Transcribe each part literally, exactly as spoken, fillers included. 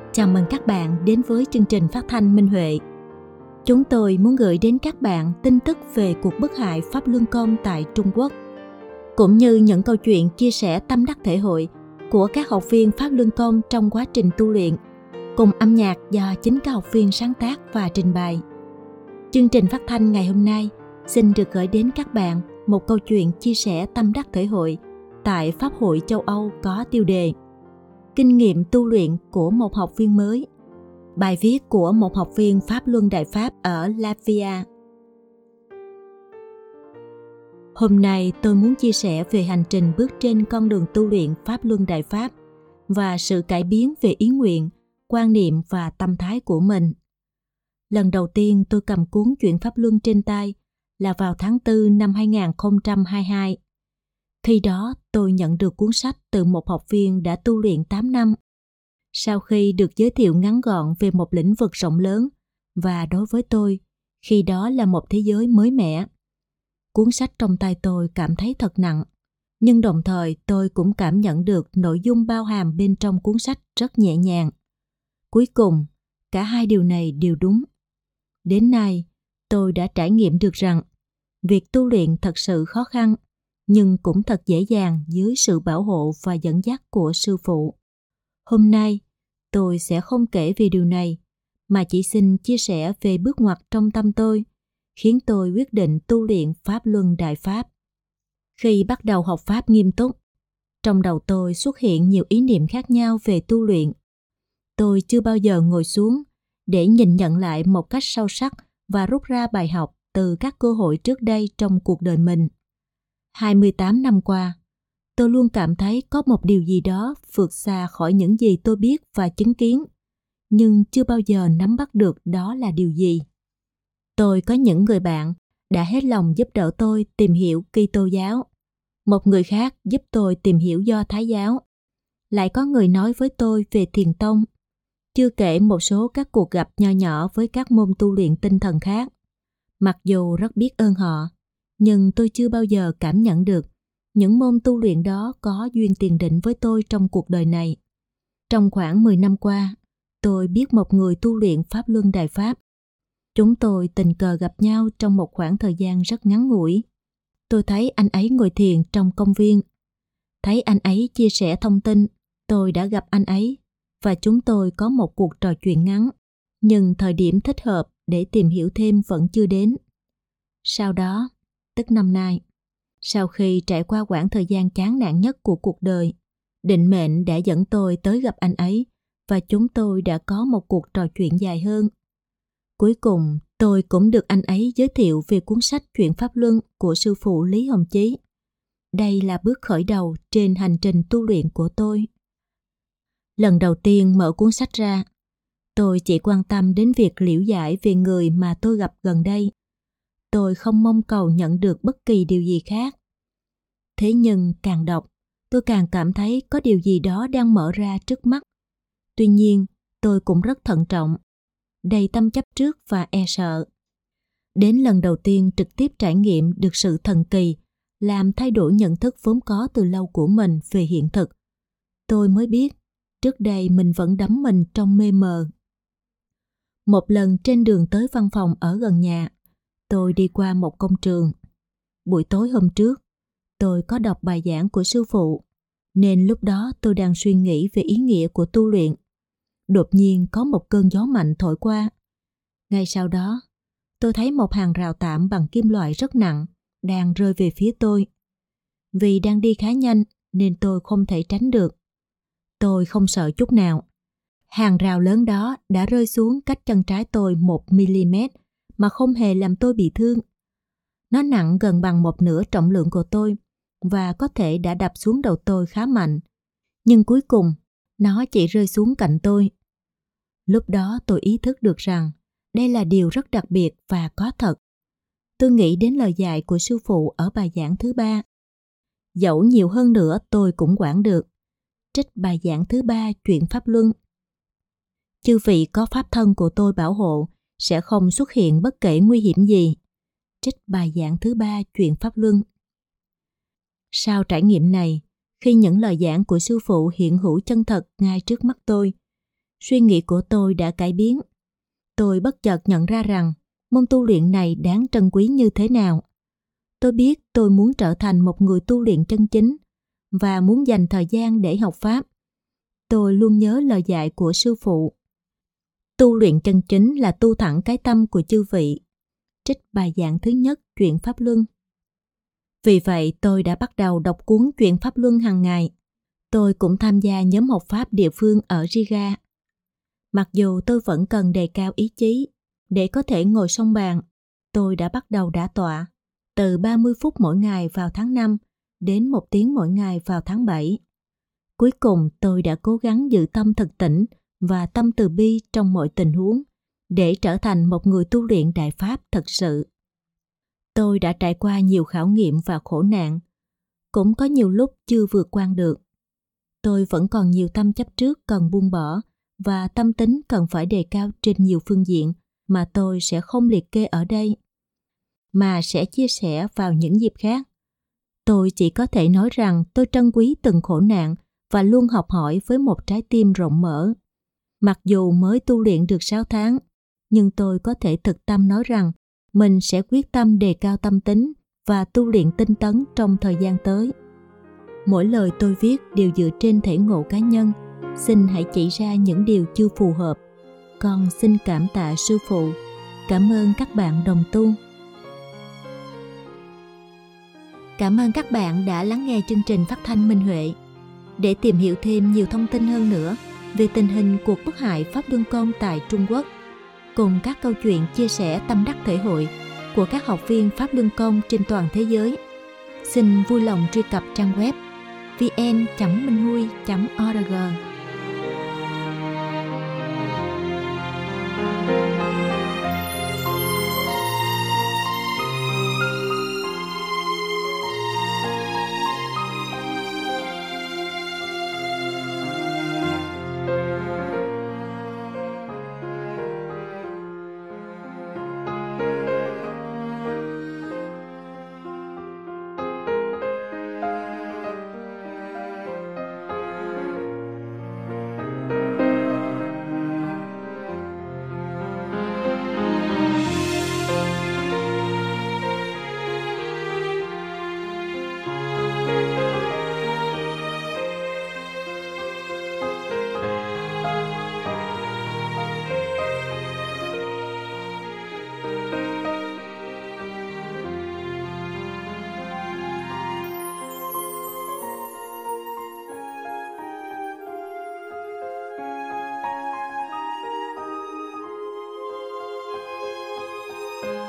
Chào mừng các bạn đến với chương trình phát thanh Minh Huệ. Chúng tôi muốn gửi đến các bạn tin tức về cuộc bức hại Pháp Luân Công tại Trung Quốc, cũng như những câu chuyện chia sẻ tâm đắc thể hội của các học viên Pháp Luân Công trong quá trình tu luyện, cùng âm nhạc do chính các học viên sáng tác và trình bày. Chương trình phát thanh ngày hôm nay xin được gửi đến các bạn một câu chuyện chia sẻ tâm đắc thể hội tại Pháp hội châu Âu có tiêu đề Kinh nghiệm tu luyện của một học viên mới. Bài viết của một học viên Pháp Luân Đại Pháp ở Latvia. Hôm nay tôi muốn chia sẻ về hành trình bước trên con đường tu luyện Pháp Luân Đại Pháp và sự cải biến về ý nguyện, quan niệm và tâm thái của mình. Lần đầu tiên tôi cầm cuốn Chuyện Pháp Luân trên tay là vào tháng tư năm hai nghìn không trăm hai mươi hai. Khi đó tôi nhận được cuốn sách từ một học viên đã tu luyện tám năm. Sau khi được giới thiệu ngắn gọn về một lĩnh vực rộng lớn, và đối với tôi, khi đó là một thế giới mới mẻ. Cuốn sách trong tay tôi cảm thấy thật nặng, nhưng đồng thời tôi cũng cảm nhận được nội dung bao hàm bên trong cuốn sách rất nhẹ nhàng. Cuối cùng, cả hai điều này đều đúng. Đến nay, tôi đã trải nghiệm được rằng việc tu luyện thật sự khó khăn, nhưng cũng thật dễ dàng dưới sự bảo hộ và dẫn dắt của sư phụ. Hôm nay, tôi sẽ không kể về điều này, mà chỉ xin chia sẻ về bước ngoặt trong tâm tôi, khiến tôi quyết định tu luyện Pháp Luân Đại Pháp. Khi bắt đầu học Pháp nghiêm túc, trong đầu tôi xuất hiện nhiều ý niệm khác nhau về tu luyện. Tôi chưa bao giờ ngồi xuống để nhìn nhận lại một cách sâu sắc và rút ra bài học từ các cơ hội trước đây trong cuộc đời mình. hai mươi tám năm qua, tôi luôn cảm thấy có một điều gì đó vượt xa khỏi những gì tôi biết và chứng kiến, nhưng chưa bao giờ nắm bắt được đó là điều gì. Tôi có những người bạn đã hết lòng giúp đỡ tôi tìm hiểu Kitô giáo, một người khác giúp tôi tìm hiểu Do Thái giáo, lại có người nói với tôi về Thiền tông, chưa kể một số các cuộc gặp nho nhỏ với các môn tu luyện tinh thần khác. Mặc dù rất biết ơn họ, nhưng tôi chưa bao giờ cảm nhận được những môn tu luyện đó có duyên tiền định với tôi trong cuộc đời này. Trong khoảng mười năm qua, tôi biết một người tu luyện Pháp Luân Đại Pháp. Chúng tôi tình cờ gặp nhau trong một khoảng thời gian rất ngắn ngủi. Tôi thấy anh ấy ngồi thiền trong công viên. Thấy anh ấy chia sẻ thông tin, tôi đã gặp anh ấy và chúng tôi có một cuộc trò chuyện ngắn, nhưng thời điểm thích hợp để tìm hiểu thêm vẫn chưa đến. Sau đó, tức năm nay, sau khi trải qua quãng thời gian chán nản nhất của cuộc đời, định mệnh đã dẫn tôi tới gặp anh ấy và chúng tôi đã có một cuộc trò chuyện dài hơn. Cuối cùng, tôi cũng được anh ấy giới thiệu về cuốn sách Chuyện Pháp Luân của sư phụ Lý Hồng Chí. Đây là bước khởi đầu trên hành trình tu luyện của tôi. Lần đầu tiên mở cuốn sách ra, tôi chỉ quan tâm đến việc liễu giải về người mà tôi gặp gần đây. Tôi không mong cầu nhận được bất kỳ điều gì khác. Thế nhưng càng đọc, tôi càng cảm thấy có điều gì đó đang mở ra trước mắt. Tuy nhiên, tôi cũng rất thận trọng, đầy tâm chấp trước và e sợ. Đến lần đầu tiên trực tiếp trải nghiệm được sự thần kỳ, làm thay đổi nhận thức vốn có từ lâu của mình về hiện thực, tôi mới biết trước đây mình vẫn đắm mình trong mê mờ. Một lần trên đường tới văn phòng ở gần nhà, tôi đi qua một công trường. Buổi tối hôm trước, tôi có đọc bài giảng của sư phụ, nên lúc đó tôi đang suy nghĩ về ý nghĩa của tu luyện. Đột nhiên có một cơn gió mạnh thổi qua. Ngay sau đó, tôi thấy một hàng rào tạm bằng kim loại rất nặng đang rơi về phía tôi. Vì đang đi khá nhanh nên tôi không thể tránh được. Tôi không sợ chút nào. Hàng rào lớn đó đã rơi xuống cách chân trái tôi một mi-li-mét mà không hề làm tôi bị thương. Nó nặng gần bằng một nửa trọng lượng của tôi và có thể đã đập xuống đầu tôi khá mạnh. Nhưng cuối cùng, nó chỉ rơi xuống cạnh tôi. Lúc đó tôi ý thức được rằng đây là điều rất đặc biệt và có thật. Tôi nghĩ đến lời dạy của sư phụ ở bài giảng thứ ba. Dẫu nhiều hơn nữa tôi cũng quản được. Trích bài giảng thứ ba Chuyện Pháp Luân. Chư vị có pháp thân của tôi bảo hộ sẽ không xuất hiện bất kể nguy hiểm gì. Trích bài giảng thứ ba Chuyện Pháp Luân. Sau trải nghiệm này, khi những lời giảng của sư phụ hiện hữu chân thật ngay trước mắt tôi, suy nghĩ của tôi đã cải biến. Tôi bất chợt nhận ra rằng môn tu luyện này đáng trân quý như thế nào. Tôi biết tôi muốn trở thành một người tu luyện chân chính và muốn dành thời gian để học Pháp. Tôi luôn nhớ lời dạy của sư phụ. Tu luyện chân chính là tu thẳng cái tâm của chư vị. Trích bài giảng thứ nhất Chuyện Pháp Luân. Vì vậy tôi đã bắt đầu đọc cuốn Chuyện Pháp Luân hàng ngày. Tôi cũng tham gia nhóm học Pháp địa phương ở Riga. Mặc dù tôi vẫn cần đề cao ý chí để có thể ngồi song bàn, tôi đã bắt đầu đả tọa từ ba mươi phút mỗi ngày vào tháng năm đến một tiếng mỗi ngày vào tháng bảy. Cuối cùng tôi đã cố gắng giữ tâm thực tỉnh và tâm từ bi trong mọi tình huống để trở thành một người tu luyện Đại Pháp thật sự. Tôi đã trải qua nhiều khảo nghiệm và khổ nạn, cũng có nhiều lúc chưa vượt qua được. Tôi vẫn còn nhiều tâm chấp trước cần buông bỏ và tâm tính cần phải đề cao trên nhiều phương diện mà tôi sẽ không liệt kê ở đây, mà sẽ chia sẻ vào những dịp khác. Tôi chỉ có thể nói rằng tôi trân quý từng khổ nạn và luôn học hỏi với một trái tim rộng mở. Mặc dù mới tu luyện được sáu tháng, nhưng tôi có thể thực tâm nói rằng mình sẽ quyết tâm đề cao tâm tính và tu luyện tinh tấn trong thời gian tới. Mỗi lời tôi viết đều dựa trên thể ngộ cá nhân. Xin hãy chỉ ra những điều chưa phù hợp. Con xin cảm tạ sư phụ. Cảm ơn các bạn đồng tu. Cảm ơn các bạn đã lắng nghe chương trình phát thanh Minh Huệ. Để tìm hiểu thêm nhiều thông tin hơn nữa về tình hình cuộc bức hại Pháp Luân Công tại Trung Quốc, cùng các câu chuyện chia sẻ tâm đắc thể hội của các học viên Pháp Luân Công trên toàn thế giới, xin vui lòng truy cập trang web vn chấm minh hui chấm org.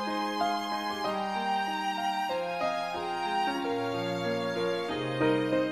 Thank you.